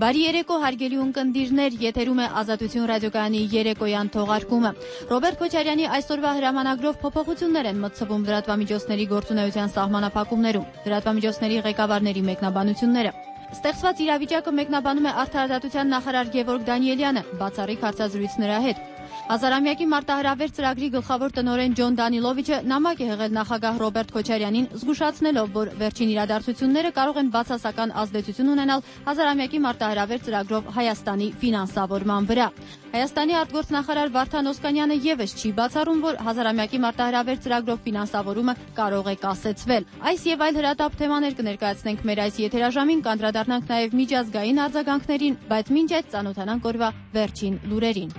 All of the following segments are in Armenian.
Բարի երեկո հարգելի ունկնդիրներ, եթերում է Ազատություն ռադիոկայանի երեկոյան թողարկումը։ Ռոբերտ Քոչարյանի այսօրվա հրամանագրով փոփոխություններ են մտցվում լրատվամիջոցների գործունեության սահմանափակումներում։ Լրատվամիջոցների ղեկավարների մեկնաբանությունները։ Ստեղծված իրավիճակը մեկնաբանում է Արդարադատության նախարար Գևորգ Դանիելյանը, բացառիկ հարցազրույց նրա հետ։ Հազարամյակի մարտահրավեր ծրագրի գլխավոր տնօրեն Ջոն Դանիլովիչը նամակ է հղել նախագահ Ռոբերտ Քոչարյանին, զգուշացնելով, որ վերջին իրադարձությունները կարող են բացասական ազդեցություն ունենալ հազարամյակի մարտահրավեր ծրագրով Հայաստանի ֆինանսավորման վրա։ Հայաստանի արտգործնախարար Վարդան Օսկանյանը եւս չի բացառում, որ հազարամյակի մարտահրավեր ծրագրով ֆինանսավորումը կարող է կասեցվել։ Այս եւ այլ հրատապ թեմաներ կներկայացնենք մեր այս եթերաժամին, կանդրադառնանք նաեւ միջազգային արձագանքներին, բայց մինչ այդ ծանոթանանք օրվա վերջին լուրերին։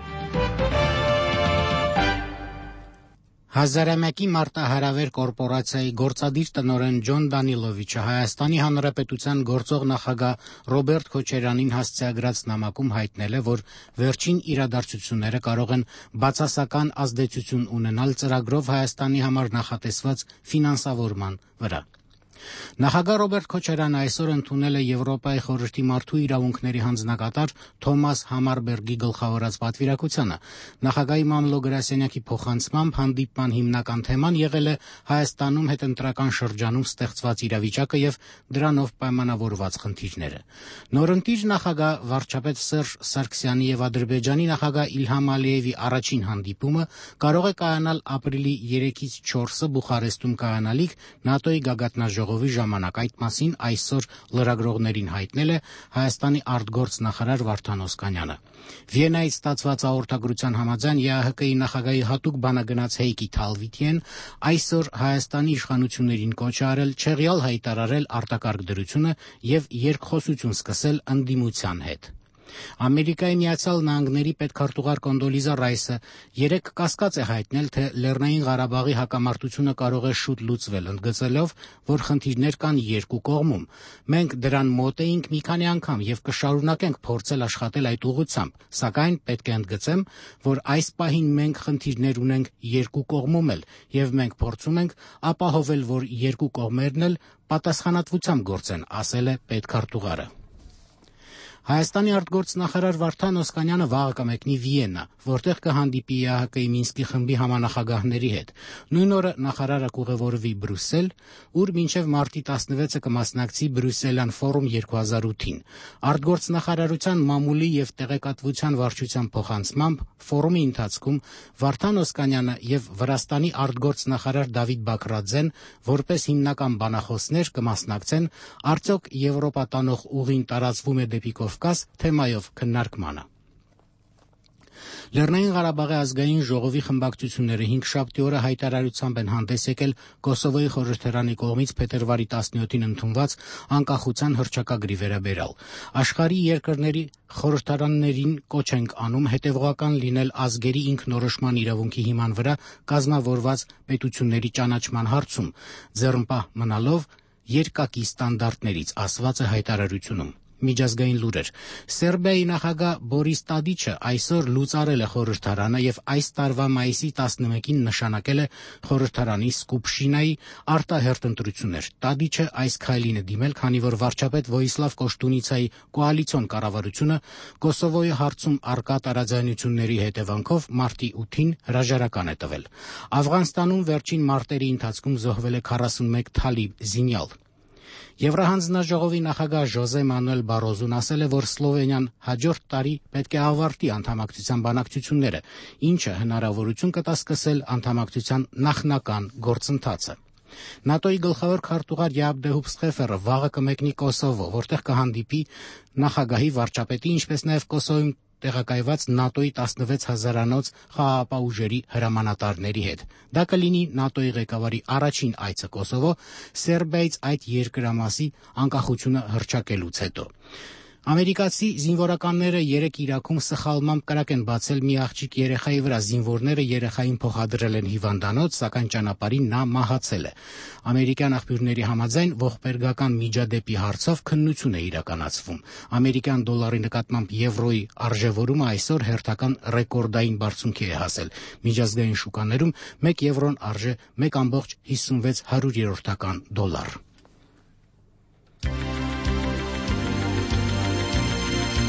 Հազարամյակի մարտահրավեր կորպորացիայի գործադիր տնօրեն Ջոն Դանիլովիչը Հայաստանի Հանրապետության գործող նախագահ Ռոբերտ Քոչարյանին հասցեագրած նամակում հայտնել է, որ վերջին իրադարձությունները կարող են բացասական ազդեցություն ունենալ ծրագրով Հայաստանի համար նախատեսված ֆինանսավորման վրա։ Նախագահ Ռոբերտ Քոչարյանը այսօր ընդունել է Եվրոպայի խորհրդի մարդու իրավունքների հանձնակատար Թոմաս Համարբերգի գլխավորած պատվիրակությանը։ Նախագահի մամլո գրասենյակի փոխանցմամբ հանդիպման հիմնական թեման եղել է Հայաստանում հետընտրական շրջանում ստեղծված իրավիճակը եւ դրանով պայմանավորված խնդիրները։ Նորընտիր նախագահ վարչապետ Սերժ Սարգսյանի եւ Ադրբեջանի նախագահ Իլհամ Ալիևի առաջին հանդիպումը կարող է կայանալ ապրիլի 3-ից 4-ը Բուխարեստում կայանալիք ՆԱՏՕ-ի գագաթնաժողովի ժամանակ։ Այդ մասին այսօր լրագրողներին հայտնել է Հայաստանի արտգործնախարար Վարդան Օսկանյանը։ Վիեննայից ստացված հաղորդագրության համաձայն ԵԱՀԿ-ի նախագահի հատուկ բանագնաց Հեյկի Թալվիթիեն այսօր Հայաստանի իշխանություններին կոչ է արել չեղյալ հայտարարել արտակարգ դրությունը եւ երկխոսություն սկսել ընդդիմության հետ։ Ամերիկայի Միացյալ Նահանգների պետքարտուղար Կոնդոլիզա Ռայսը երեկ կասկած է հայտնել, թե Լեռնային Ղարաբաղի հակամարտությունը կարող է շուտ լուծվել, ընդգծելով, որ խնդիրներ կան երկու կողմում։ Մենք դրան մոտ էինք մի քանի անգամ եւ կշարունակենք փորձել աշխատել այդ ուղղությամբ, սակայն պետք է ընդգծեմ, որ այս պահին մենք խնդիրներ ունենք երկու կողմում էլ եւ մենք փորձում ենք ապահովել, որ երկու կողմերն էլ պատասխանատվությամբ գործեն, ասել է պետքարտուղարը։ Հայաստանի արտգործնախարար Վարդան Օսկանյանը վաղը կմեկնի Վիեննա, որտեղ կհանդիպի ԵԱՀԿ-ի Մինսկի խմբի համանախագահների հետ։ Նույն օրը նախարարը կուղևորվի Բրյուսել, ուր մինչև մարտի 16-ը կմասնակցի Բրյուսելյան ֆորում 2008-ին։ Արտգործնախարարության մամուլի եւ տեղեկատվության վարչության փոխանցմամբ ֆորումի ընթացքում Վարդան Օսկանյանը եւ Վրաստանի արտգործնախարար Դավիթ Բաքրաձեն որպես հիմնական բանախոսներ կմասնակցեն արդյոք Եվրոպա տանող ուղին տարածվում է դեպի Կովկաս թեմայով քննարկմանը։ Լեռնային Ղարաբաղի ազգային ժողովի խմբակցությունները հինգշաբթի օրը հայտարարությամբ են հանդես եկել Կոսովոյի խորհրդարանի կողմից փետրվարի 17-ին ընդունված անկախության հռչակագրի վերաբերյալ։ Աշխարհի երկրների խորհրդարաններին կոչ ենք անում հետևողական լինել ազգերի ինքնորոշման իրավունքի հիման վրա կազմավորված պետությունների ճանաչման հարցում, ձեռնպահ մնալով երկակի ստանդարտներից, ասված է հայտարարությունում։ Միջազգային լուրեր։ Սերբիայի նախագահ Բորիս Տադիչը այսօր լուծարել է խորհրդարանը եւ այս տարվա մայիսի 11-ին նշանակել է խորհրդարանի Սկուպշինայի արտահերթ ընտրություններ։ Տադիչը այս քայլին է դիմել, քանի որ վարչապետ Վոյիսլավ Կոշտունիցայի կոալիցիոն կառավարությունը Կոսովոյի հարցում առկա տարաձայնությունների հետևանքով մարտի 8-ին հրաժարական է տվել։ Աֆղանստանում վերջին մարտերի ընթացքում զոհվել է 41 թալիբ զինյալ։ Եվրահանձնաժողովի նախագահ Ժոզե Մանուել Բարոզուն ասել է, որ Սլովենիան հաջորդ տարի պետք է ավարտի անդամակցության բանակցությունները, ինչը հնարավորություն կտա սկսել անդամակցության նախնական գործընթացը։ ՆԱՏՕ-ի գլխավոր քարտուղար Յաաբ Դեհուբ Սխեֆերը վաղը կմեկնի Կոսովո, որտեղ կհանդիպի նախագահի, վարչապետի, ինչպես նաև Կոսովոյում տեղակայված ՆԱՏՕ-ի 16,000-անոց խաղաղապահ ուժերի հրամանատարների հետ։ Դա կլինի ՆԱՏՕ-ի ղեկավարի առաջին այցը Կոսովո Սերբիայից այդ երկրամասի անկախությունը հռչակելուց հետո։ Ամերիկացի զինվորականները երեկ Իրաքում սխալմամբ կրակ են բացել մի աղջիկ երեխայի վրա։ Զինվորները երեխային փոխադրել են հիվանդանոց, սակայն ճանապարհին նա մահացել է։ Ամերիկյան աղբյուրների համաձայն ողբերգական միջադեպի հարցով քննություն է իրականացվում։ Ամերիկյան դոլարի նկատմամբ եվրոյի արժևորումը այսօր հերթական ռեկորդային բարձունքի է հասել։ Միջազգային շուկաներում 1 եվրոն արժե 1.56 $։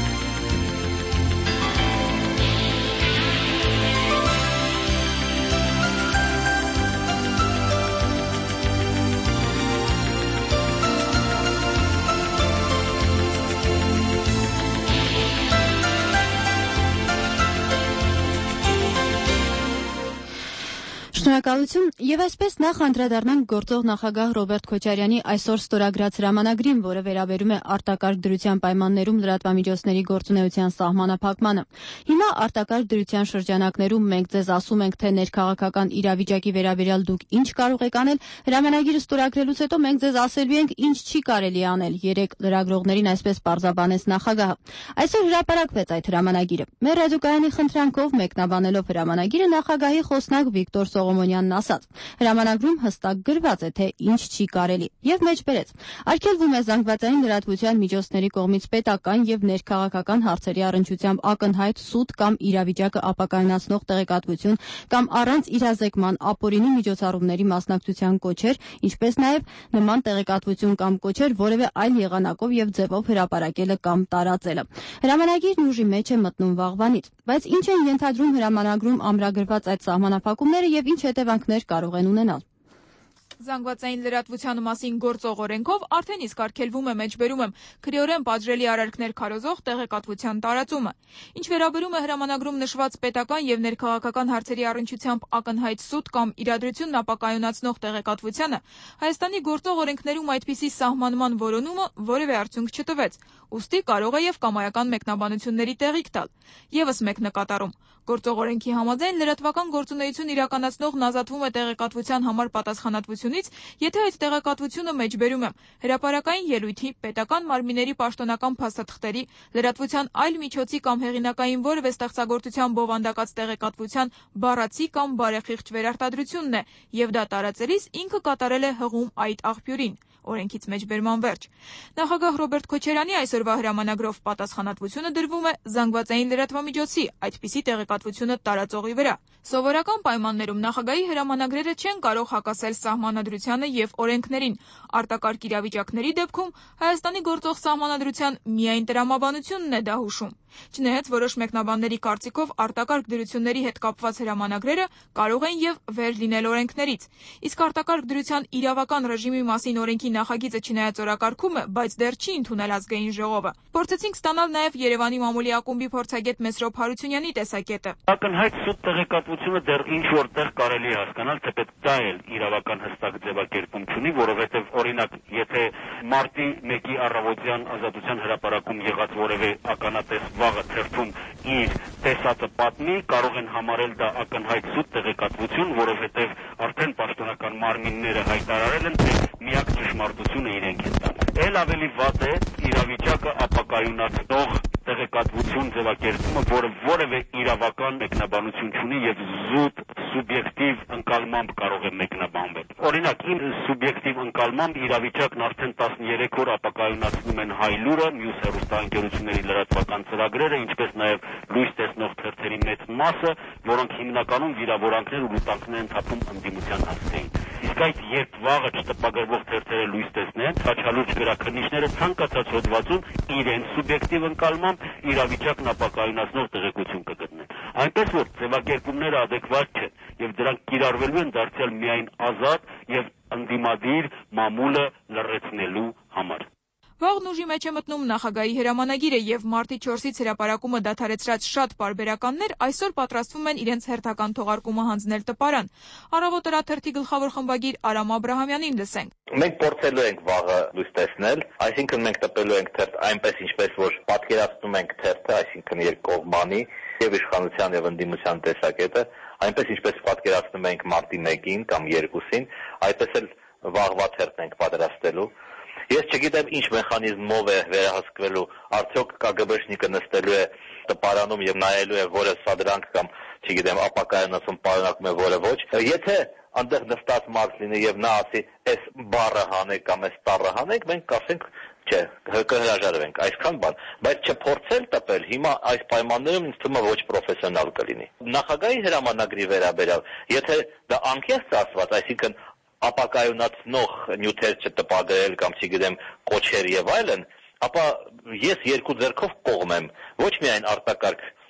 Շնորհակալություն եւ այսպես նախ անդրադառնանք գործող նախագահ Ռոբերտ Քոչարյանի այսօր ստորագրած հրամանագրին, որը վերաբերում է արտակարգ դրության պայմաններում լրատվամիջոցների գործունեության սահմանափակմանը։ Հիմա արտակարգ դրության շրջանակներում մենք ձեզ ասում ենք, թե ներքաղաքական իրավիճակի վերաբերյալ դուք ինչ կարող եք անել, հրամանագիրը ստորագրելուց հետո մենք ձեզ ասելու ենք ինչ չի կարելի անել, երեք լրագրողներին այսպես պարզաբանեց նախագահը։ Այսօր հրապարակվեց այդ հրամանագիրը։ Մեր ռադիոկայանի խնդրանքով մեկնաբանելով հրամանագիրը նախագահի խոսնակ Վիկտոր Սողոմոնյանն ասաց. հրամանագրում հստակ գրված է, թե ինչ չի կարելի, եւ մեջբերեց. արգելվում է զանգվածային լրատվության միջոցների կողմից պետական եւ ներքաղաքական հարցերի առնչությամբ ակնհայտ սուտ կամ իրավիճակը ապակայունացնող տեղեկատվություն կամ առանց իրազեկման ապօրինի միջոցառումների մասնակցության կոչեր, ինչպես նաեւ նման տեղեկատվություն կամ կոչեր որևէ այլ եղանակով եւ ձևով հրապարակելը կամ տարածելը։ Հրամանագիրն ուժի մեջ է մտնում վաղվանից, բայց ինչ են ենթադրում հրամանագրում ամրագրված այդ սահմանափակումները եւ ինչ հետևանքներ կարող են ունենալ։ Զանգվածային լրատվության մասին գործող օրենքով արդեն իսկ արգելվում է մեջբերում եմ քրեորեն պատժելի արարքներ քարոզող տեղեկատվության տարածումը։ Ինչ վերաբերում է հրամանագրում նշված պետական եւ ներքաղաքական հարցերի առնչությամբ ակնհայտ սուտ կամ իրադրությունն ապակայունացնող տեղեկատվությանը, Հայաստանի գործող օրենքներում այդպիսի սահմանման որոնումը որևէ արդյունք չտվեց, ուստի կարող է եւ կամայական մեկնաբանությունների տեղիք տալ։ Եվս մեկ նկատառում. գործող օրենքի համաձայն լրատվական գործունեություն իրականացնողն ազատվում է տեղեկատվության համար պատասխանատվությունից, եթե այդ տեղեկատվությունը մեջբերում է հրապարակային ելույթի, պետական մարմինների պաշտոնական փաստաթղթերի, լրատվության այլ միջոցի կամ հեղինակային որևէ ստեղծագործության բովանդակած տեղեկատվության բառացի կամ բարեխիղճ վերարտադրությունն է, եւ դա տարածելիս ինքը կատարել է հղում այդ աղբյուրին։ Օրենքից մեջբերման վերջ։ Նախագահ Ռոբերտ Քոչարյանի այսօրվա հրամանագրով պատասխանատվությունը դրվում է զանգվածային լրատվամիջոցի այդպիսի տեղեկատվությունը տարածողի վրա։ Սովորական պայմաններում նախագահի հրամանագրերը չեն կարող հակասել սահմանադրությանը եւ օրենքներին։ Արտակարգ իրավիճակների դեպքում Հայաստանի գործող սահմանադրության միայն տրամաբանությունն է դա հուշում։ Չնայած որոշ մեկնաբանների կարծիքով արտակարգ դրությունների հետ կապված հրամանագրերը կարող են եւ վեր լինել օրենքներից։ Իսկ արտակարգ դրության իրավական ռեժիմի մասին օրենքի նախագիծը չնայած օրակարգում է, բայց դեռ չի ընդունել ազգային ժողովը։ Փորձեցինք ստանալ նաեւ Երևանի մամուլի ակումբի փորձագետ Մեսրոպ Հարությունյանի տեսակետը։ Ակնհայտ սուտ տեղեկատվությունը դեռ ինչ որտեղ կարելի է հասկանալ, թեպետ դա էլ իրավական հստակ ձևակերպում չունի, որովհետեւ օրինակ, եթե մարտի 1-ի առավոտյան Ազատության հրապարակում եղած որևէ ականատես վաղը թերթում իր տեսածը պատմի, կարող են համարել դա ակնհայտ սուտ տեղեկատվություն, որովհետեւ արդեն պաշտոնական մարմինները հայտարարել են, թե միակ ճշմարտությունը իրենք են տալիս։ Էլ ավելի վատ է իրավիճակը ապակայունացնող տեղեկատվություն ձևակերպումը, որը որևէ իրավական մեկնաբանություն չունի եւ զուտ սուբյեկտիվ ընկալմամբ կարող է մեկնաբանվել։ Օրինակ, իմ սուբյեկտիվ ընկալմամբ իրավիճակն արդեն 13 օր ապակայունացնում են Հայլուրը, մյուս հեռուստաընկերությունների լրատվական ծրագրերը, ինչպես նաեւ լույս տեսնող թերթերի մեծ մասը, որոնք հիմնականում վիրավորանքներ ու լուտանքներ են թափում ընդդիմության հասցեին։ Իսկ այդ երբ վաղը չտպագրվող թերթերը լույս տեսնեն, խաչալուրջ գրաքննիչները ցանկացած հոդվածում իրենց սուբյեկտիվ ընկալմամբ իրավիճակն ապակայունացնող տեղեկություն կգտնեն։ Այնպես որ ձևակերպումները adekvat չեն եւ դրանք կիրառվելու են դարձյալ միայն ազատ եւ ընդդիմադիր մամուլը լրացնելու համար։ Վաղն ուժի մեջ է մտնում նախագահի հրամանագիրը եւ մարտի 4-ից հրապարակումը դադարեցրած շատ պարբերականներ այսօր պատրաստվում են իրենց հերթական թողարկումը հանձնել տպարան։ Առավոտ թերթի գլխավոր խմբագիր Արամ Աբրահամյանին լսենք։ Մենք փորձելու ենք վաղը լույս տեսնել, այսինքն մենք տպելու ենք թերթ այնպես ինչպես որ պատկերացնում ենք թերթը, այսինքն երկկողմանի եւ իշխանության եւ ընդդիմության տեսակետը, այնպես ինչպես պատկերացնում ենք մարտի 1-ին կամ 2-ին, այդպես էլ վաղվա թերթն ենք պատրաստելու։ Ես չգիտեմ ինչ մեխանիզմով է վերահսկվելու, արդյոք ԿԳԲշնիկը նստելու է տպարանում եւ նայելու է որը սադրանք կամ, չգիտեմ, ապակայունացում պարունակում է որը ոչ։ Եթե այնտեղ նստած մարդ լինի եւ նա ասի, «Էս բառը հանեք կամ էս տառը հանեք», մենք կասենք, չէ, կհրաժարվենք, այսքան բան, բայց չփորձել տպել, հիմա այս պայմաններում ինձ թվում է ոչ պրոֆեսիոնալ կլինի։ Նախագահի հրամանագրի վերաբերյալ, եթե դա անկեղծ ասված, այսինքն ապակայունացնող նյութեր չտպագրել կամ չգիտեմ կոչեր եւ այլն, ապա ես երկու ձեռքով կողմ եմ ոչ միայն արտակարգ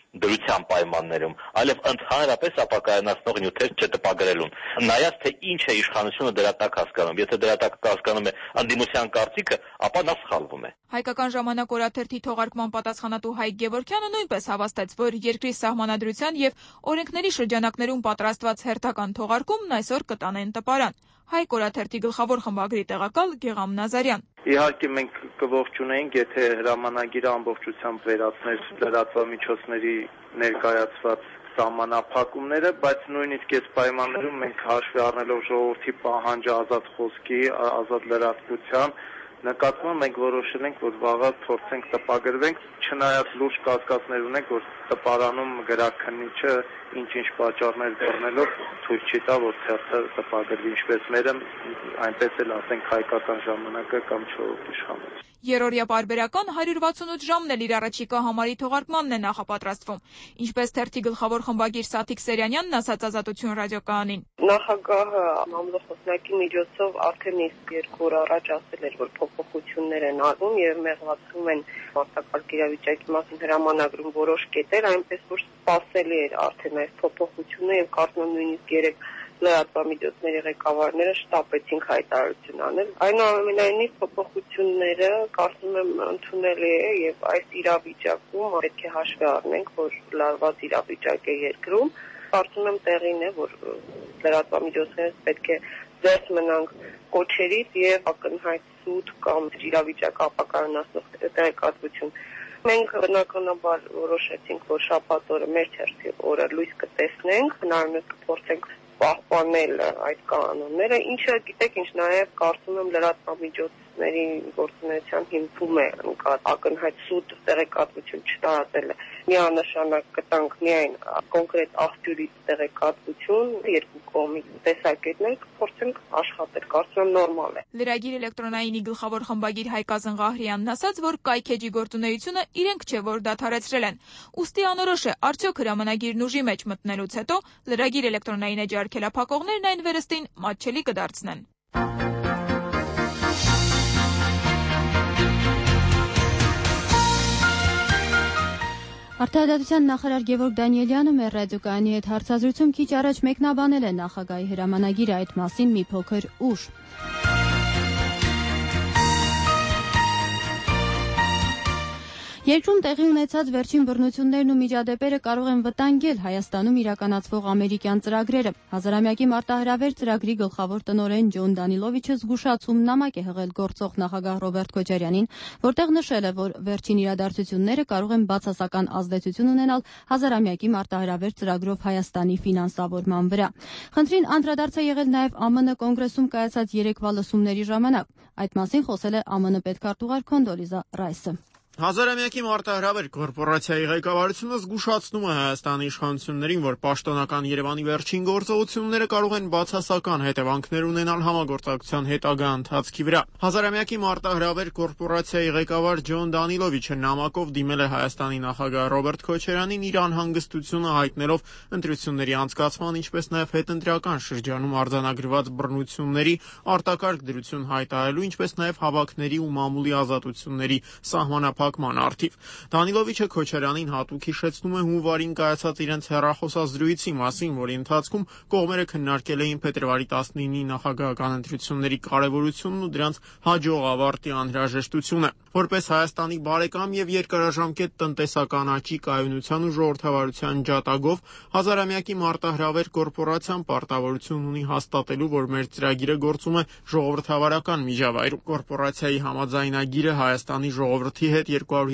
դրության պայմաններում, այլև ընդհանրապես ապակայանացնող նյութեր չտպագրելուն։ Նայած թե ինչ է իշխանությունը դրա տակ հասկանում, եթե դրա տակ հասկանում է ընդդիմության կարծիքը, ապա նա սխալվում է։ Հայկական ժամանակ օրաթերթի թողարկման պատասխանատու Հայկ Գևորգյանը նույնպես հավաստեց, որ երկրի սահմանադրության եւ օրենքների շրջանակներում պատրաստված հերթական թողարկումն այսօր կտանեն տպարան։ Հայկ օրաթերթի գլխավոր խմբագրի տեղակալ Գեղամ Նազարյան։ Իհարկե մենք կողջունեինք, եթե հրամանագիրը ամբողջությամբ վերացներ լրատվամիջոցների ներկայացված սահմանափակումները, բայց նույնիսկ այս պայմաններում մենք հաշվի առնելով ժողովրդի պահանջը ազատ խոսքի, ազատ լրատվության նկատմամբ մենք որոշել ենք, որ վաղը փորձենք տպագրվենք, չնայած լուրջ կասկածներ ունենք, որ տպարանում գրաքննիչը ինչ-ինչ պատճառներ բռնելով թույլ չի տա, որ թերթը տպագրվի, ինչպես մերը, այնպես էլ ասենք հայկական ժամանակը կամ չորրորդ իշխանությունը։ Երրորդյա պարբերական 168 ժամն էլ իր առաջիկա համարի թողարկմանն է նախապատրաստվում, ինչպես թերթի գլխավոր խմբագիր Սաթիկ Սերյանյանն ասաց Ազատություն ռադիոկայանին։ Նախագահը մամլոխոսնակի միջոցով արդեն իսկ 2 օր առաջ ասել էր, որ փոփոխություններ են արվում եւ մեղվացում են արտակարգ իրավիճակի մասին հրամանագրում որոշ կետեր, այնպես որ սպասելի էր արդեն այս փոփոխությունը եւ կարծում եմ նույնիսկ երեք լրատվամիջոցների ղեկավարները շտապեցին հայտարարություն անել։ Այնուամենայնիվ փոփոխությունները կարծում եմ ընդունելի է եւ այս իրավիճակում պետք է հաշվի առնենք, որ լարված իրավիճակ է երկրում։ Կարծում եմ տեղին է, որ լրատվամիջոցներից պետք է զերծ մնանք կոչերից եւ ակնհայտ սուտ կամ իրավիճակ ապակայանացնող տեղեկատվություն։ Մենք բնականաբար որոշեցինք, որ շաբաթ օրը մեր թերթի օրը լույս կտեսնենք, հնարավորինս կփորձենք պահպանել այդ կանոնները, ինչը գիտեք, ինչ նաև կարծում եմ լրատվամիջոցների գործունեության հիմքում է ակնհայտ սուտ տեղեկատվություն չտարածելը։ Միանշանակ կտանք միայն կոնկրետ աղբյուրից տեղեկատվություն, երկու կողմի տեսակետներ կփորձենք աշխատել, կարծում եմ նորմալ է։ Լրագիր էլեկտրոնայինի գլխավոր խմբագիր Հայկ Ազնղահրյանն ասաց, որ կայքեջի գործունեությունը իրենք չէ, որ դադարեցրել են։ Ուստի անորոշ է, արդյոք հրամանագիրն ուժի մեջ մտնելուց հետո լրագիր էլեկտրոնային էջի արգելափակողներն այն վերստին մատչելի կդարձնեն։ Արտահայտության նախարար Գևորգ Դանիելյանը մեր ռադիոկայանի հետ հարցազրույցում քիչ առաջ մեկնաբանել է նախագահի հրամանագիրը, այդ մասին մի փոքր ուշ։ Երկրում տեղի ունեցած վերջին բռնություններն ու միջադեպերը կարող են վտանգել Հայաստանում իրականացվող ամերիկյան ծրագրերը։ Հազարամյակի մարտահրավեր ծրագրի գլխավոր տնօրեն Ջոն Դանիլովիչը զգուշացում նամակ է հղել գործող նախագահ Ռոբերտ Քոչարյանին, որտեղ նշել է, որ վերջին իրադարձությունները կարող են բացասական ազդեցություն ունենալ հազարամյակի մարտահրավեր ծրագրով Հայաստանի ֆինանսավորման վրա։ Խնդրին անդրադարձ է եղել նաև ԱՄՆ կոնգրեսում կայացած երեկվա լսումների ժամանակ։ Այդ մասին խոսել է ԱՄՆ պետքարտուղար Քոնդոլիզա Ռայսը։ Հազարամյակի մարտահրավեր կորպորացիայի ղեկավարությունը զգուշացնում է Հայաստանի իշխանություններին, որ պաշտոնական Երևանի վերջին գործողությունները կարող են բացասական հետևանքներ ունենալ համագործակցության հետագա ընթացքի վրա։ Հազարամյակի մարտահրավեր կորպորացիայի ղեկավար Ջոն Դանիլովիչը նամակով դիմել է Հայաստանի նախագահ Ռոբերտ Քոչարյանին իր անհանգստությունը հայտնելով ընտրությունների անցկացման, ինչպես նաև հետընտրական շրջանում արձանագրված բռնությունների արտակարգ դրություն հայտարարելու, ինչպես նաև հավաքների ու մամուլի ազատությունների սահմանափակման առթիվ։ Դանիլովիչը Քոչարյանին հատուկ հիշեցնում է հունվարին կայացած իրենց հեռախոսազրույցի մասին, որի ընթացքում կողմերը քննարկել էին փետրվարի 19-ի նախագահական ընտրությունների կարևորությունն ու դրանց հաջող ավարտի անհրաժեշտությունը։ Որպես Հայաստանի բարեկամ եւ երկարաժամկետ տնտեսական աճի, կայունության ու ժողովրդավարության ջատագով հազարամյակի մարտահրավեր կորպորացիան պարտավորություն ունի հաստատելու, որ մեր ծրագիրը գործում է ժողովրդավարական միջավայրում։ Կորպորացիայի համաձայնագիրը Հայաստանի ժողովրդի հետ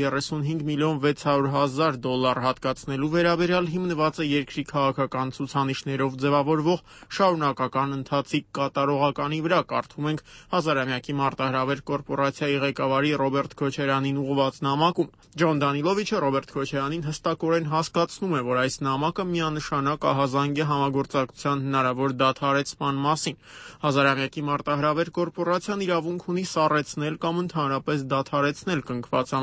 235 միլիոն 600 հազար դոլար հատկացնելու վերաբերյալ հիմնված է երկրի քաղաքական ցուցանիշներով ձևավորվող շարունակական ընթացիկ կատարողականի վրա, կարդում ենք հազարամյակի մարտահրավեր կորպորացիայի ղեկավարի Ռոբերտ Քոչարյանին ուղղված նամակում։ Ջոն Դանիլովիչը Ռոբերտ Քոչարյանին հստակորեն հասկացնում է, որ այս նամակը միանշանակ ահազանգ է համագործակցության հնարավոր դադարեցման մասին։ Հազարամյակի մարտահրավեր կորպորացիան իրավունք ունի սառեցնել կամ ընդհանրապես դադարեցնել կնքված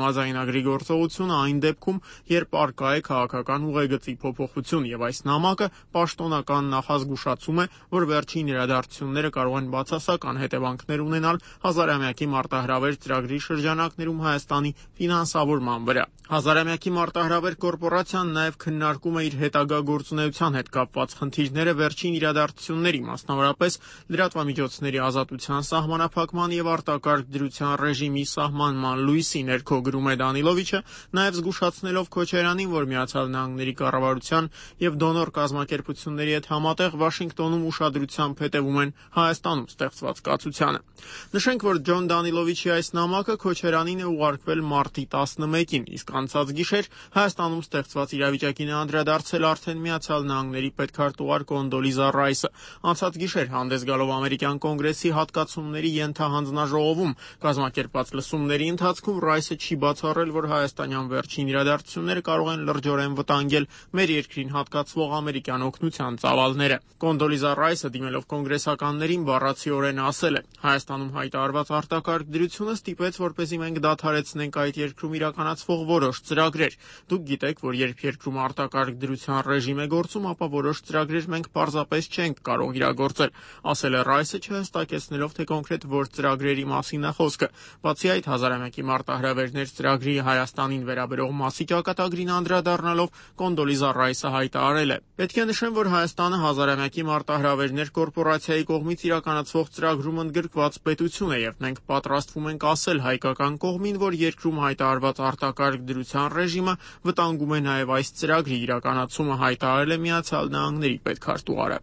համաձայնագրի գործողությունը այն դեպքում, երբ առկա է քաղաքական ուղեգծի փոփոխություն եւ այս նամակը պաշտոնական նախազգուշացում է, որ վերջին իրադարձությունները կարող են բացասական հետևանքներ ունենալ հազարամյակի մարտահրավեր ծրագրի շրջանակներում Հայաստանի ֆինանսավորման վրա։ Հազարամյակի մարտահրավեր կորպորացիան նաև քննարկում է իր հետագա գործունեության հետ կապված խնդիրները վերջին իրադարձությունների, մասնավորապես լրատվամիջոցների ազատության սահմանափակման եւ արտակարգ դրության ռեժիմի սահմանման լույսի ներքո, գրում է Դանիլովիչը, նաև զգուշացնելով Քոչարյանին, որ Միացյալ Նահանգների կառավարության եւ դոնոր կազմակերպությունների հետ համատեղ Վաշինգտոնում ուշադրությամբ հետևում են Հայաստանում ստեղծված կացությանը։ Նշենք, որ Ջոն Դանիլովիչի այս նամակը Քոչարյանին է ուղարկվել մարտի 11-ին, իսկ անցած գիշեր Հայաստանում ստեղծված իրավիճակին է անդրադարձել արդեն Միացյալ Նահանգների պետքարտուղար Կոնդոլիզա Ռայսը։ Անցած գիշեր հանդես գալով ամերիկյան կոնգրեսի հատկացումների ենթահանձնաժողովում կազմակերպված լսումների ընթացքում Ռայսը չի բացառել, որ հայաստանյան վերջին իրադարձությունները կարող են լրջորեն վտանգել մեր երկրին հատկացվող ամերիկյան օգնության ծավալները։ Կոնդոլիզա Ռայսը դիմելով կոնգրեսականներին բառացիորեն ասել է. Հայաստանում հայտարարված արտակարգ դրությունը ստիպեց, որպեսզի մենք դադարեցնենք այդ երկրում իրականացվող որոշ ծրագրեր։ Դուք գիտեք, որ երբ երկրում արտակարգ դրության ռեժիմ է գործում, ապա որոշ ծրագրեր մենք պարզապես չենք կարող իրագործել, ասել է Ռայսը, չհստակեցնելով, թե կոնկրետ որ ծրագրերի մասին է խոսքը։ Բացի այդ, հազարամյակի մարտահրավերներ ծրագրի Հայաստանին վերաբերող մասի ճակատագրին անդրադառնալով Կոնդոլիզա Ռայսը հայտարարել է. Պետք է նշեմ, որ Հայաստանը հազարամյակի մարտահրավերներ կորպորացիայի կողմից իրականացվող ծրագրում ընդգրկված պետություն է եւ մենք պատրաստվում ենք ասել հայկական կողմին, որ երկրում հայտարարված արտակարգ դրության ռեժիմը վտանգում է նաև այս ծրագրի իրականացումը, հայտարարել է Միացյալ Նահանգների պետքարտուղարը։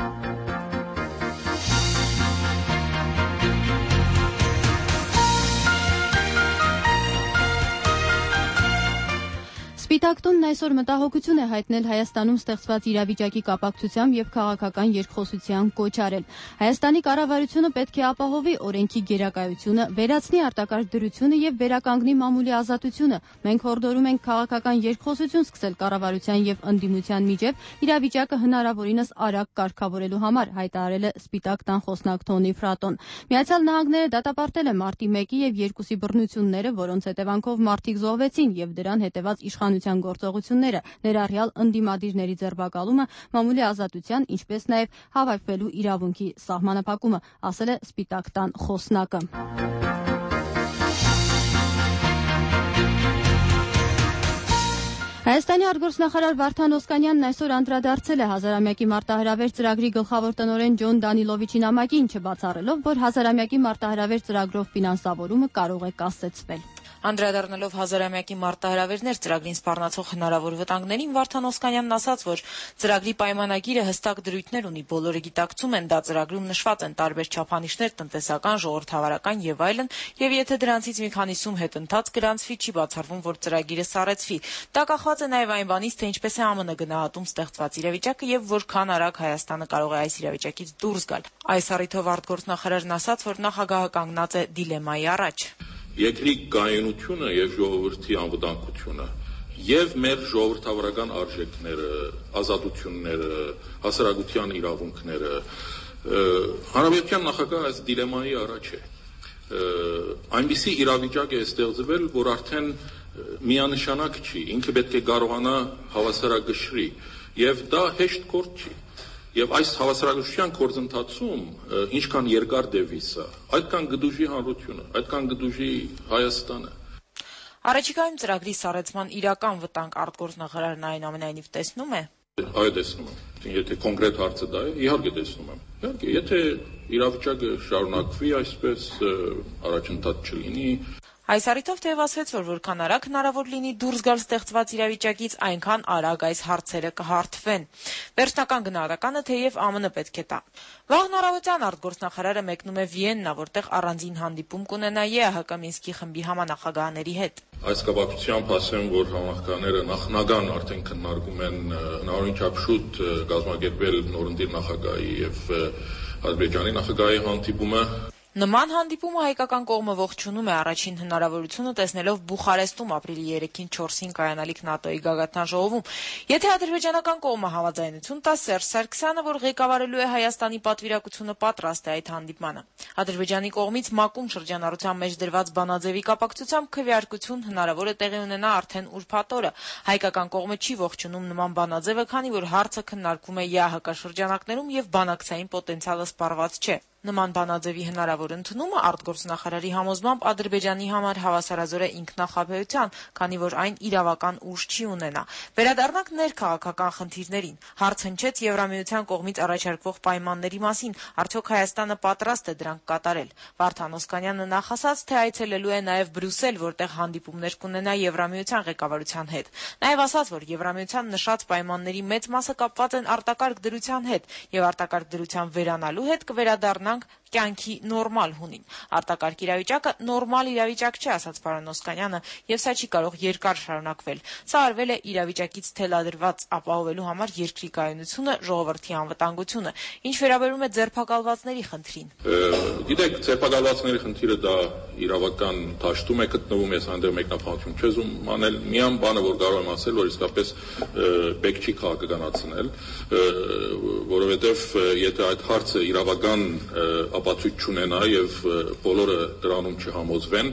Սպիտակ տունն այսօր մտահոգություն է հայտնել Հայաստանում ստեղծված իրավիճակի կապակցությամբ եւ քաղաքական երկխոսության կոչ արել։ Հայաստանի կառավարությունը պետք է ապահովի օրենքի գերակայությունը, վերացնի արտակարգ դրությունը եւ վերականգնի մամուլի ազատությունը։ Մենք հորդորում ենք քաղաքական երկխոսություն սկսել կառավարության եւ ընդդիմության միջեւ իրավիճակը հնարավորինս արագ կարգավորելու համար, հայտարարել է Սպիտակ տան խոսնակ Թոնի Ֆրատոն։ Միացյալ Նահանգները դատապարտել է մարտի 1-ի եւ 2-ի բռնությունները, որոնց հետևանքով մարդիկ զոհվեցին եւ դրան հետեւած իշխանության գործողությունները, ներառյալ ընդդիմադիրների ձերբակալումը, մամուլի ազատության, ինչպես նաև հավաքվելու իրավունքի սահմանափակումը, ասել է Սպիտակ տան խոսնակը։ Հայաստանի արտգործնախարար Վարդան Օսկանյանն այսօր անդրադարձել է հազարամյակի մարտահրավեր ծրագրի գլխավոր տնօրեն Ջոն Դանիլովիչի նամակին, չբացառելով, որ հազարամյակի մարտահրավեր ծրագրով ֆինանսավորումը կարող է կասեցվել։ Անդրադառնալով հազարամյակի մարտահրավերներ ծրագրին սպառնացող հնարավոր վտանգներին, Վարդան Օսկանյանն ասաց, որ ծրագրի պայմանագիրը հստակ դրույթներ ունի, բոլորը գիտակցում են, դա ծրագրում նշված են տարբեր չափանիշներ, տնտեսական, ժողովրդավարական եւ այլն, եւ եթե դրանցից մի քանիսում հետընթաց գրանցվի, չի բացառվում, որ ծրագիրը սառեցվի։ Դա կախված է նաեւ այն բանից, թե ինչպես է ԱՄՆ գնահատում ստեղծված իրավիճակը եւ որքան արագ Հայաստանը կարող է այս իրավիճակից դուրս գալ։ Այս առիթով արտգործնախարարն ասաց, որ նախագահը կանգնած է դիլեմայի առաջ։ Երկրի կայունությունը եւ ժողովրդի անվտանգությունը եւ մեր ժողովրդավարական արժեքները, ազատությունները, հասարակության իրավունքները հանրապետության նախագահը այս դիլեմայի առաջ է։ Այնպիսի իրավիճակ է ստեղծվել, որ արդեն միանշանակ չի, ինքը պետք է կարողանա հավասարակշռի եւ դա հեշտ գործ չի։ Եվ այս հավասարակշռության գործընթացում ինչքան երկար տևի սա, այդքան կդուժի հանրությունը, այդքան կդուժի Հայաստանը։ Առաջիկայում ծրագրի սառեցման իրական վտանգ արտգործնախարարն այնուամենայնիվ տեսնում է։ Այո, տեսնում եմ։ Եթե կոնկրետ հարցը դա է, իհարկե տեսնում եմ։ Իհարկե, եթե իրավիճակը շարունակվի այսպես, առաջընթաց չլինի, Այս առիթով թեև ասվեց, որ որքան արագ հնարավոր լինի դուրս գալ ստեղծված իրավիճակից, այնքան արագ այս հարցերը կհարթվեն։ Վերջնական գնահատականը թեև ԱՄՆ պետք է տա։ Վաղն առավոտյան արտգործնախարարը մեկնում է Վիեննա, որտեղ առանձին հանդիպում կունենա ԵԱՀԿ Մինսկի խմբի համանախագահաների հետ։ Այս կապակցությամբ ասեմ, որ համանախագահները նախնական արդեն քննարկում են հնարավորին չափ շուտ կազմակերպել նորընտիր նախագահի եւ Ադրբեջանի նախագահի հանդիպումը։ Նման հանդիպումը հայկական կողմը ողջունում է առաջին հնարավորությունը տեսնելով Բուխարեստում ապրիլի 3-ին 4-ին կայանալիք ՆԱՏՕ-ի գագաթնաժողովում։ Եթե ադրբեջանական կողմը հավանականություն տա, Սերժ Սարգսյանը, որ ղեկավարելու է Հայաստանի պատվիրակությունը, պատրաստ է այդ հանդիպմանը։ Ադրբեջանի կողմից ՄԱԿ-ում շրջանառության մեջ դրված բանաձևի կապակցությամբ քվեարկություն հնարավոր է տեղի ունենա արդեն ուրբաթ օրը։ Հայկական կողմը չի ողջունում նման բանաձևը, քանի որ հարցը քննարկվում է ԵԱՀԿ շրջանակներում եւ բանակցային պոտենցիալը սպառված չէ։ Նման բանաձևի հնարավոր ընդունումը արտգործնախարարի համոզմամբ Ադրբեջանի համար հավասարազոր է ինքնախաբեության, քանի որ այն իրավական ուժ չի ունենա։ Վերադառնանք ներքաղաքական խնդիրներին։ Հարց հնչեց Եվրամիության կողմից առաջարկվող պայմանների մասին, արդյոք Հայաստանը պատրաստ է դրանք կատարել։ Վարդան Օսկանյանը նախասաց, թե այցելելու է նաև Բրյուսել, որտեղ հանդիպումներ կունենա Եվրամիության ղեկավարության հետ։ Նաև ասաց, որ Եվրամիության նշած պայմանների մեծ մասը կապված են արտակարգ դրության հետ, եւ արտակարգ դրության վերանալու հետ կվերադառնանք կյանքի նորմալ հունին։ Արտակարգ իրավիճակը նորմալ իրավիճակ չէ, ասաց պարոն Օսկանյանը, եւ սա չի կարող երկար շարունակվել։ Սա արվել է իրավիճակից թելադրված ապահովելու համար երկրի կայունությունը, ժողովրդի անվտանգությունը։ Ինչ վերաբերում է ձերբակալվածների խնդրին։ Գիտեք, ձերբակալվածների խնդիրը դա իրավական դաշտում է գտնվում, ես այնտեղ մեկնաբանություն չեմ ուզում անել։ Միան բանը, որ կարող եմ ասել, որ իսկապես պետք չի քաղաքականացնել, որովհետեւ եթե այդ հարցը իրավական ապացույց չունենա եւ բոլորը դրանում չհամոզվեն,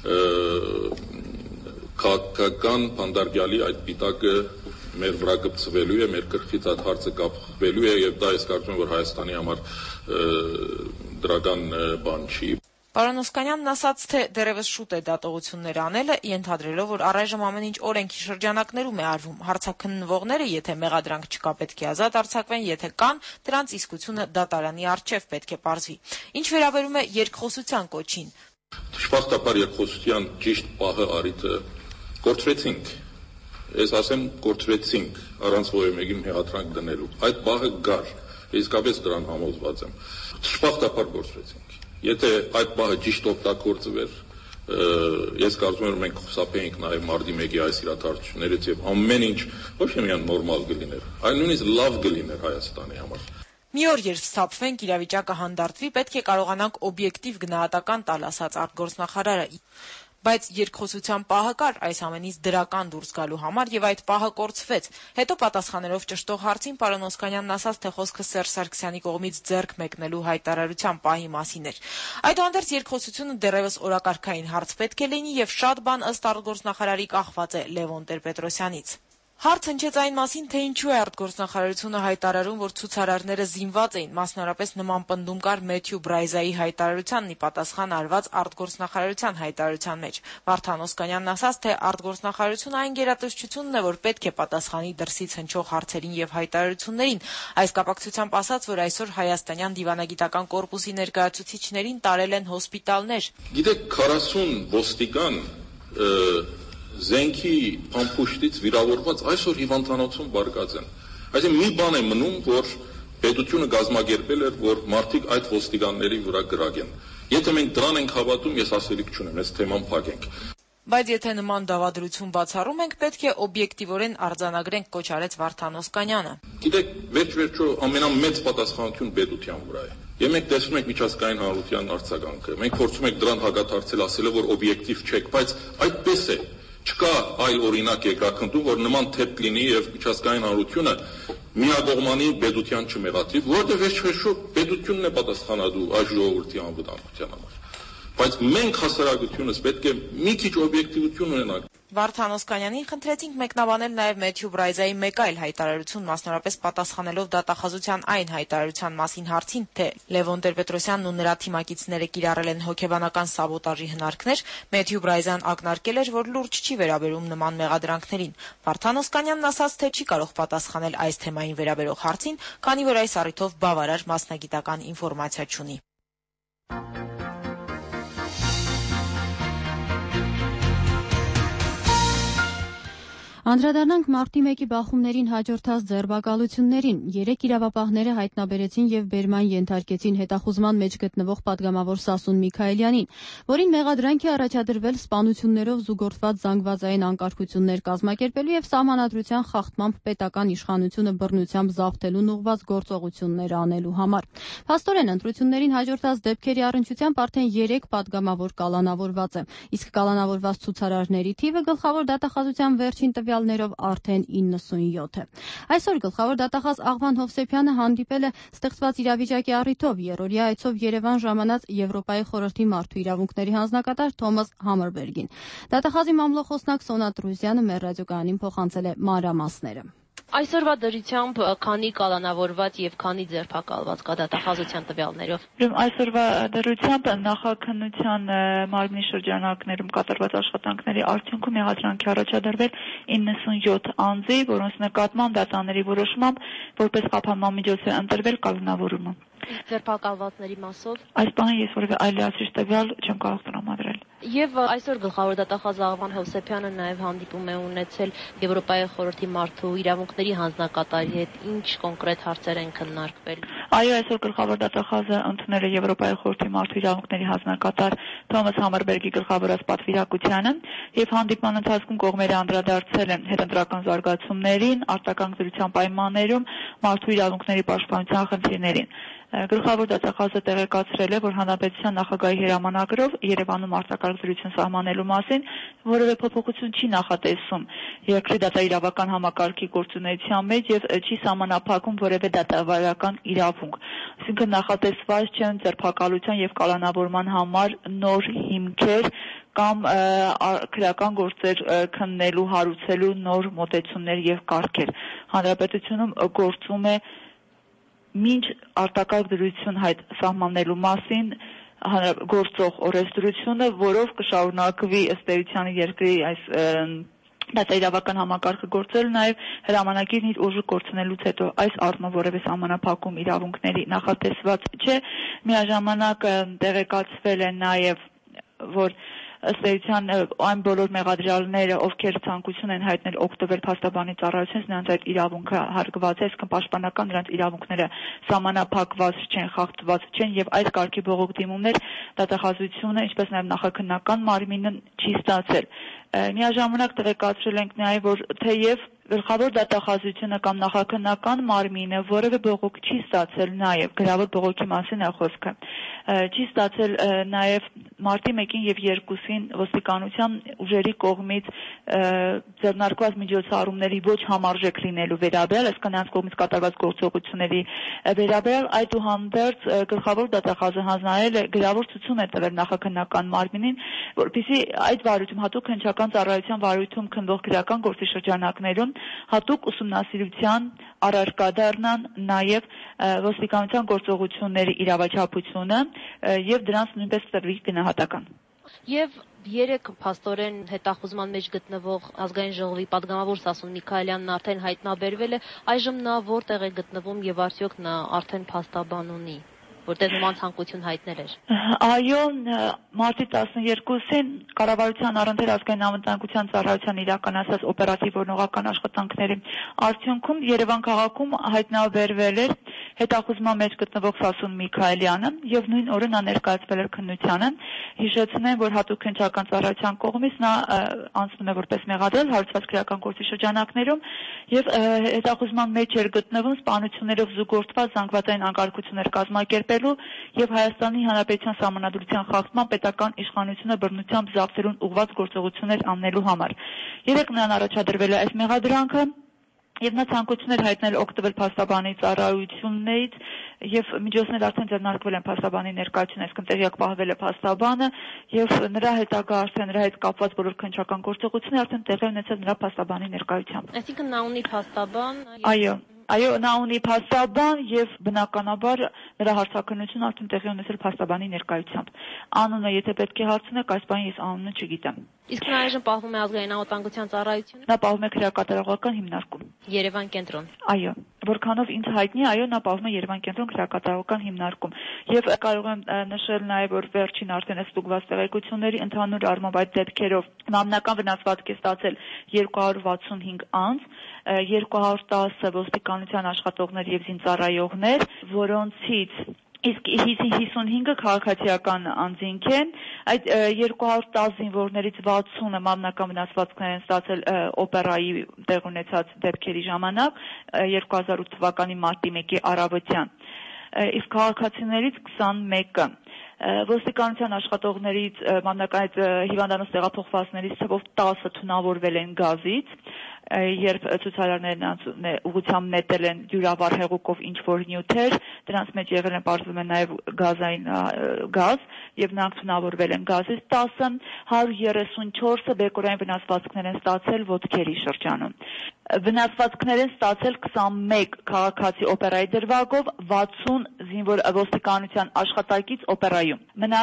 քաղաքական փանդարգյալի այդ պիտակը մեր վրա կպցվելու է, մեր գլխից այդ հարցը կապվելու է եւ դա ես կարծում եմ, որ Հայաստանի համար դրական բան չի։ Պարոն Օսկանյանն ասաց, թե դեռևս շուտ է դատողություններ անելը, ենթադրելով, որ առայժմ ամեն ինչ օրենքի շրջանակներում է արվում։ Հարցաքննվողները, եթե մեղադրանք չկա, պետք է ազատ արձակվեն, եթե կան, դրանց իսկությունը դատարանի առջև պետք է պարզվի։ Ինչ վերաբերում է երկխոսության կոչին։ Դժբախտաբար երկխոսության ճիշտ պահը առիթը կորցրեցինք։ Ես ասեմ կորցրեցինք առանց որևէ մեկի մեղադրանք դնելու։ Այդ պահը գար։ Իսկապես դրան համոզված եմ։ Դժբախտաբար կորցրեցինք։ Եթե այդ պահը ճիշտ օգտագործվեր, ես կարծում եմ, որ մենք խուսափեինք նաև մարտի 1-ի այս իրադարձություններից եւ ամեն ինչ ոչ միայն նորմալ կլիներ, այլ նույնիսկ լավ կլիներ Հայաստանի համար։ Մի օր երբ սթափվենք, իրավիճակը հանդարտվի, պետք է կարողանանք օբյեկտիվ գնահատական տալ, ասաց արտգործնախարարը։ Բայց երկխոսության պահը կար այս ամենից դրական դուրս գալու համար եւ այդ պահը կորցվեց։ Հետո պատասխանելով ճշտող հարցին պարոն Օսկանյանն ասաց, թե խոսքը Սերժ Սարգսյանի կողմից ձեռք մեկնելու հայտարարության պահի մասին էր։ Այդուհանդերձ երկխոսությունը դեռևս օրակարգային հարց պետք է լինի եւ շատ բան ըստ արտգործնախարարի կախված է Լևոն Տեր-Պետրոսյանից։ Հարց հնչեց այն մասին, թե ինչու է արտգործնախարարությունը հայտարարում, որ ցուցարարները զինված էին, մասնավորապես նման պնդում կար Մեթյու Բրայզայի հայտարարությանն ի պատասխան արված արտգործնախարարության հայտարարության մեջ։ Վարդան Օսկանյանն ասաց, թե արտգործնախարարությունը այն գերատեսչությունն է, որ պետք է պատասխանի դրսից հնչող հարցերին եւ հայտարարություններին։ Այս կապակցությամբ ասաց, որ այսօր հայաստանյան դիվանագիտական կորպուսի ներկայացուցիչներին տարել են հոսպիտալներ։ Գիտեք, 40 ոստիկան զենքի փամփուշտից վիրավորված այսօր հիվանդանոցում բարկած են։ Այսինքն մի բան է մնում, որ պետությունը գազམ་ակերպել էր, որ մարդիկ այդ ոստիկանների վրա գրագեն։ Եթե մենք դրան ենք հավատում, ես ասելիք չունեմ, այս թեման փակենք։ Բայց եթե նման դավադրություն բացառում ենք, պետք է օբյեկտիվորեն արձանագրենք, կոչ արեց Վարդան Օսկանյանը։ Գիտեք, վերջ-վերջո ամենամեծ պատասխանատվությունը պետության վրա է։ Եվ մենք տեսնում ենք միջազգային հանրության արձագանքը։ Մենք փորձում ենք դրան հակադարձել, ասելով, որ օբյեկտիվ չեք, բայց այդպես է։ Չկա այլ օրինակ երկրաքնդում, որ նման թեփ լինի եւ միջազգային հանրությունը միակողմանի պետության չմեղադրի, որովհետեւ վերջ-վերջո պետությունն է պատասխանատու այս ժողովրդի անվտանգության համար։ Բայց մենք հասարակությունս պետք է մի քիչ օբյեկտիվություն ունենանք։ Վարդան Օսկանյանին խնդրեցինք մեկնաբանել նաև Մեթյու Բրայզայի մեկ այլ հայտարարություն, մասնավորապես պատասխանելով դատախազության այն հայտարարության մասին հարցին, թե Լևոն Տեր-Պետրոսյանն ու նրա թիմակիցները կիրառել են հոգեբանական սաբոտաժի հնարքներ, Մեթյու Բրայզան ակնարկել էր, որ լուրջ չի վերաբերում նման մեղադրանքներին։ Վարդան Օսկանյանն ասաց, թե չի կարող պատասխանել այս թեմային վերաբերող հարցին, քանի որ այս առիթով բավարար մասնագիտական ինֆորմացիա չունի։ Անդրադառնանք մարտի 1-ի բախումներին հաջորդած ձերբակալություններին։ 3 իրավապահները հայտնաբերեցին եւ բերման ենթարկեցին հետախուզման մեջ գտնվող պատգամավոր Սասուն Միքայելյանին, որին մեղադրանք է առաջադրվել սպանություններով զուգորդված զանգվածային անկարգություններ կազմակերպելու եւ սահմանադրության խախտմամբ պետական իշխանությունը բռնությամբ զավթելուն ուղղված գործողություններ անելու համար։ Փաստորեն ընտրություններին հաջորդած դեպքերի առնչությամբ արդեն 3 պատգամավոր կալանավորված է, իսկ կալանավորված ցուցարարների թիվը գլխավոր դատախազության վերջին տվյալներով արդեն 97 է։ Այսօր գլխավոր դատախազ Աղվան Հովսեփյանը հանդիպել է ստեղծված իրավիճակի առիթով երրորդյա այցով Երևան ժամանած Եվրոպայի խորհրդի մարդու իրավունքների հանձնակատար Թոմաս Համերբերգին։ Դատախազի մամլոխոսնակ Սոնա Տրուզյանը մեր ռադիոկայանին փոխանցել է մանրամասները։ Այսօրվա դրությամբ քանի կալանավորված եւ քանի ձերբակալված կա դատախազության տվյալներով։ Այսօրվա դրությամբ նախաքննության մարմնի շրջանակներում կատարված աշխատանքների արդյունքում մեղադրանքի առաջադրվել 97 անձի, որոնց նկատմամբ դատաների որոշմամբ որպես խափանման միջոց է ընտրվել կալանավորումը։ Ձերբակալվածների մասով այս բանը ես որևէ այլ լիացրիչ տվյալ չեմ կարող տրամադրել։ Եվ այսօր գլխավոր դատախազ Աղվան Հովսեփյանը նաև հանդիպում է ունեցել Եվրոպայի խորհրդի մարդու իրավունքների հանձնակատարի հետ, ինչ կոնկրետ հարցեր են քննարկվել։ Այո, այսօր գլխավոր դատախազը ընդունել է Եվրոպայի խորհրդի մարդու իրավունքների հանձնակատար Թոմաս Համերբերգի գլխավորած պատվիրակությանը եւ հանդիպման ընթացքում կողմերը անդրադարձել են հետընտրական զարգացումներին, արտակարգ դրության պայմաններում մարդու իրավունքների պաշտպանության խնդիրներին։ Գլխավոր դատախազը տեղեկացրել է, որ հանրապետության նախագահի հրամանագրով Երևանում արտակարգ դրություն սահմանելու մասին որևէ փոփոխություն չի նախատեսում երկրի դատաիրավական համակարգի գործունեության մեջ եւ չի սահմանափակում որևէ դատավարական իրավունք։ Այսինքն նախատեսված չեն ձերբակալության եւ կալանավորման համար նոր հիմքեր կամ քրեական գործեր քննելու, հարուցելու նոր մոտեցումներ եւ կարգեր։ Հանրապետությունում գործում է մինչ արտակարգ դրություն հայտ սահմանելու մասին գործող օրենսդրությունը, որով կշարունակվի ըստ էության երկրի այս դատաիրավական համակարգը գործել, նաև հրամանագիրն իր ուժը կորցնելուց հետո այս առումով որևէ սահմանափակում իրավունքների նախատեսված չէ։ Միաժամանակ տեղեկացվել է նաև, որ ըստ էության այն բոլոր մեղադրյալները, ովքեր ցանկություն են հայտնել օգտվել փաստաբանի ծառայությունից, նրանց այդ իրավունքը հարգված է, այսինքն պաշտպանական նրանց իրավունքները սահմանափակված չեն, խախտված չեն եւ այդ կարգի բողոք դիմումներ դատախազությունը, ինչպես նաեւ նախաքննական մարմինը չի ստացել։ Միաժամանակ տեղեկացրել ենք նաեւ, որ թեև գլխավոր դատախազությունը կամ նախաքննական մարմինը որևէ բողոք չի ստացել նաև գրավոր բողոքի մասին է խոսքը չի ստացել նաև մարտի 1-ին եւ 2-ին ոստիկանության ուժերի կողմից ձեռնարկված միջոցառումների ոչ համարժեք լինելու վերաբերյալ, այսինքն նրանց կողմից կատարված գործողությունների վերաբերյալ այդուհանդերձ գլխավոր դատախազը հանձնարարել է գրավոր ցուցում է տվել նախաքննական մարմինին, որպեսզի այդ վարույթում հատուկ հնչական ծառայության վարույթում քննվող քրեական գործի շրջանակներում հատուկ ուսումնասիրության առարկա դառնան նաև ոստիկանության գործողությունների իրավաչափությունը եւ դրանց նույնպես տրվի գնահատական։ Եվ 3 փաստորեն հետախուզման մեջ գտնվող ազգային ժողովի պատգամավոր Սասուն Միքայելյանն արդեն հայտնաբերվել է, այժմ նա որտեղ է գտնվում եւ արդյոք նա արդեն փաստաբան ունի, որտեղ նման ցանկություն հայտնել էր։ Այո, մարտի 12-ին կառավարության առընթեր ազգային անվտանգության ծառայության իրականացած օպերատիվ օրնողական աշխատանքների արդյունքում Երևան քաղաքում հայտնաբերվել էր հետախուզման մեջ գտնվող Սասուն Միքայելյանը եւ նույն օրը նա ներկայացվել էր քննությանը։ Հիշեցնեմ, որ հատուկ հնչական ծառայության կողմից նա անցնում է որպես մեղադրել հարուցված քրեական գործի շրջանակներում եւ հետախուզման մեջ էր գտնվում սպանություններով զուգորդված զանգվածային անկարգություններ կազմակերպելու եւ Հայաստանի Հանրապետության Սահմանադրության խախտման պետական իշխանությունը բռնությամբ զավթելուն ուղղված գործողություններ անելու համար։ Երեք նրան առաջադրվել է այս մեղադրանքը եւ նա ցանկություն էր հայտնել օգտվել փաստաբանի ծառայություններից եւ միջոցներ արդեն ձեռնարկվել են փաստաբանի ներկայացում, այսինքն տեղյակ պահվել է փաստաբանը եւ նրա հետագա արդեն նրա հետ կապված բոլոր քննչական գործողությունները արդեն տեղի ունեցել նրա փաստաբանի ներկայությամբ։ Այսինքն նա ունի փաստաբան։ Այո, նա ունի փաստաբան եւ բնականաբար նրա հարցաքննությունը արդեն տեղի ունեցել փաստաբանի ներկայությամբ։ Անունը, եթե պետք է հարցնեք, այս բանը ես անունը չգիտեմ։ Իսկ նա այժմ պահվում է ազգային անվտանգության ծառայությունը։ Նա պահվում է քրեակատարողական հիմնարկում։ Երևան կենտրոն։ Այո։ Որքանով ինձ հայտնի, այո, նա պահում է Երևան կենտրոն քրեակատարողական հիմնարկում։ Եվ կարող եմ նշել նաև, որ վերջին արդեն ստուգված տեղեկությունների ընդհանուր առմամբ այդ դեպքերով մարմնական վնասվածք է ստացել 265 անձ, 210 ոստիկանության աշխատողներ եւ զինծառայողներ, որոնցից իսկ 55-ը քաղաքացիական անձինք են, այդ 210 զինվորներից 60-ը մարմնական վնասվածքներ են ստացել օպերայի տեղ ունեցած դեպքերի ժամանակ 2008 թվականի մարտի 1-ի առավոտյան, իսկ քաղաքացիներից 21-ը ոստիկանության աշխատողներից մանրական այդ հիվանդանոց տեղափոխվածներից թվով 10-ը թունավորվել են գազից, երբ ցուցարարներն ուղղությամբ նետել են յուրավառ հեղուկով ինչ-որ նյութեր, դրանց մեջ եղել են պարզվում է նաև գազ եւ նրանք թունավորվել են գազից, 10-ը 134-ը բեկորային վնասվածքներ են ստացել ոտքերի շրջանում։ Վնասվածքներ են ստացել 21 քաղաքացի օպերայի դրվագով, 60 զինվոր ոստիկանության աշխատակից օպերայում։